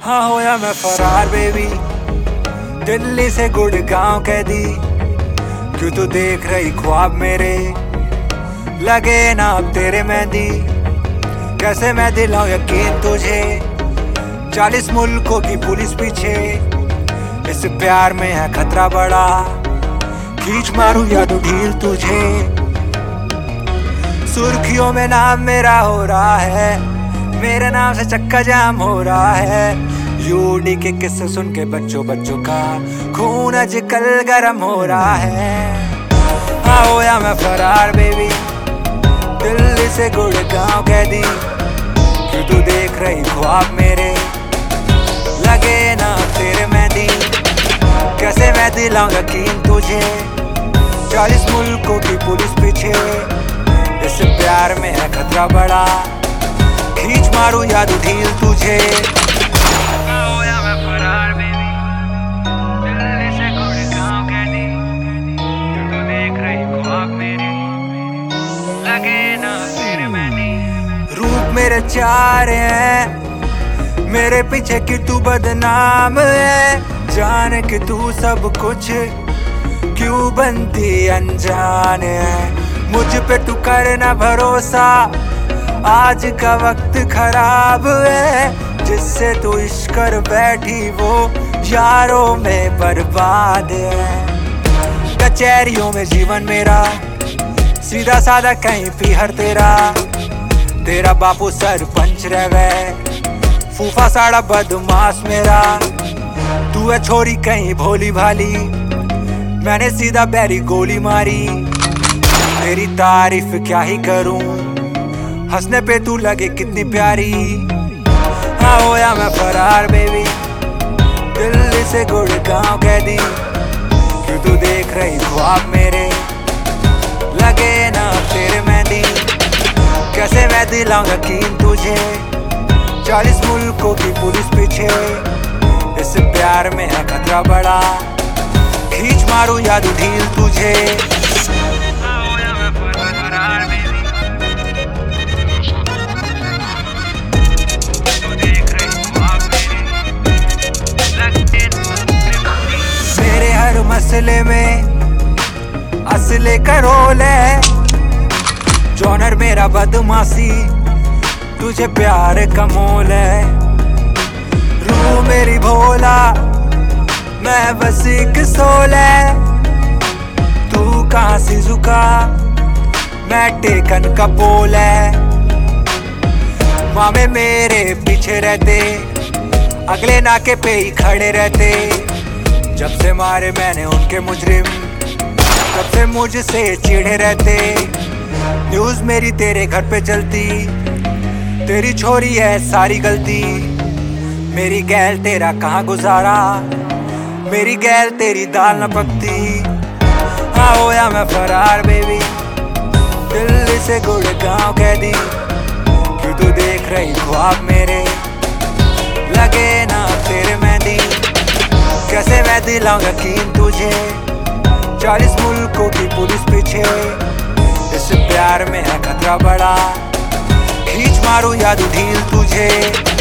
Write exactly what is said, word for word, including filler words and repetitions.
हाँ होया मैं फरार बेबी, दिल्ली से गुड़गांव कह दी। क्यों तू देख रही ख्वाब मेरे, लगे ना अब तेरे मेहंदी। कैसे मैं दिलाऊं यकीन तुझे, चालीस मुल्कों की पुलिस पीछे। इस प्यार में है खतरा बड़ा, खींच मारूं या तो ढील तुझे। सुर्खियों में नाम मेरा हो रहा है, मेरे नाम से चक्का जाम हो रहा है। यूडी के किस्से सुन के बच्चों बच्चों का खून आजकल गरम हो रहा है। हाँ होया मैं फरार बेबी, दिल्ली से गुड़गांव कह दी। क्यों तू देख रही ख्वाब मेरे, लगे ना तेरे मेहंदी। कैसे मैं दिलाऊं यकीन तुझे, चालीस मुल्कों की पुलिस पीछे। इस प्यार में है खतरा बड़ा, खींच मारूं या तो ढील तुझे। होया मैं फरार बेबी, दिल्ली से गुड़गांव कह दी। तू देख रही ख्वाब मेरे, लगे ना तेरे मेहंदी। रूप मेरे चार हैं, मेरे पीछे कि तू बदनाम है। जान कि तू सब कुछ, क्यों बनती अनजान है। मुझ पे तू करना भरोसा, आज का वक्त खराब है। जिससे तू इश्क कर बैठी वो यारों में बर्बाद है। कचहरियों में जीवन मेरा, सीधा साधा कहीं पीहर तेरा। तेरा बापू सरपंच रहे, फूफा साड़ा बदमाश मेरा। तू है छोरी कहीं भोली भाली, मैंने सीधा बैरी गोली मारी। तेरी तारीफ क्या ही करूं, हंसने पे तू लगे कितनी प्यारी। हाँ होया मैं फरार बेबी, दिल्ली से गुड़गांव कह दी। क्यों तू देख रही ख्वाब मेरे, लगे ना तेरे मेहंदी। कैसे मैं दिलाऊं यकीन तुझे, चालीस मुल्कों की पुलिस पीछे। इस प्यार में है खतरा बड़ा, खींच मारूं या तो ढील तुझे। मेरे हर मसले में असले का रोल है। जॉनर मेरा बदमाशी, तुझे प्यार का मोल है। रूह मेरी भोला, मैं बस एक सोल है। तू कहाँ से झुका, मैं टेकन का पोल है। मामे मेरे पीछे रहते, अगले नाके पे ही खड़े रहते। जब से मारे मैंने उनके मुजरिम, तब से मुझसे चिढ़े रहते। न्यूज़ मेरी तेरे घर पे चलती, तेरी छोरी है सारी गलती। मेरी गैल तेरा कहाँ गुजारा, मेरी गैल तेरी दाल न पकती। हाँ होया मैं फरार बेबी, दिल्ली से गुड़गांव कह दी। क्यों तू देख रही ख्वाब मेरे, लगे ना तेरे मेहंदी। कैसे मैं दिलाऊं यकीन तुझे, चालीस मुल्कों की पुलिस पीछे। इस प्यार में है खतरा बड़ा, खींच मारूं या तो ढील तुझे।